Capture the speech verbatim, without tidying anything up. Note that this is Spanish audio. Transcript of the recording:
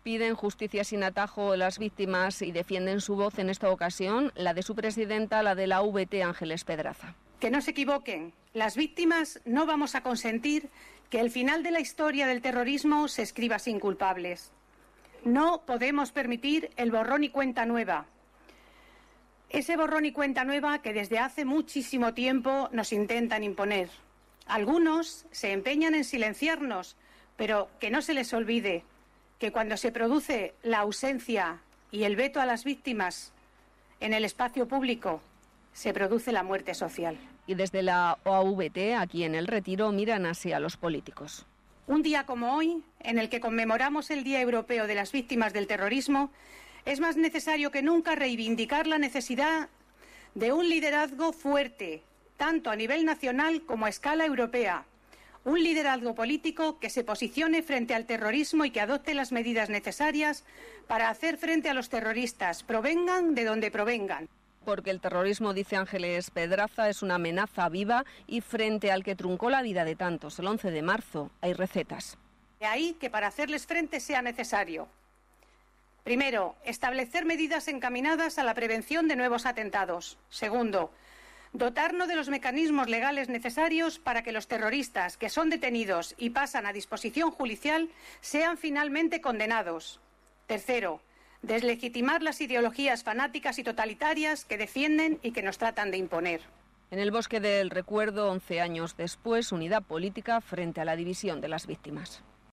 Piden justicia sin atajo a las víctimas y defienden su voz en esta ocasión, la de su presidenta, la de la U V T, Ángeles Pedraza. Que no se equivoquen, las víctimas no vamos a consentir que el final de la historia del terrorismo se escriba sin culpables. No podemos permitir el borrón y cuenta nueva. Ese borrón y cuenta nueva que desde hace muchísimo tiempo nos intentan imponer. Algunos se empeñan en silenciarnos, pero que no se les olvide que cuando se produce la ausencia y el veto a las víctimas en el espacio público, se produce la muerte social. Y desde la O V T, aquí en El Retiro, miran así a los políticos. Un día como hoy, en el que conmemoramos el Día Europeo de las Víctimas del Terrorismo, es más necesario que nunca reivindicar la necesidad de un liderazgo fuerte, tanto a nivel nacional como a escala europea. Un liderazgo político que se posicione frente al terrorismo y que adopte las medidas necesarias para hacer frente a los terroristas, provengan de donde provengan. Porque el terrorismo, dice Ángeles Pedraza, es una amenaza viva y frente al que truncó la vida de tantos el once de marzo hay recetas. De ahí que para hacerles frente sea necesario, primero, establecer medidas encaminadas a la prevención de nuevos atentados. Segundo, dotarnos de los mecanismos legales necesarios para que los terroristas que son detenidos y pasan a disposición judicial sean finalmente condenados. Tercero, deslegitimar las ideologías fanáticas y totalitarias que defienden y que nos tratan de imponer. En el Bosque del Recuerdo, once años después, unidad política frente a la división de las víctimas.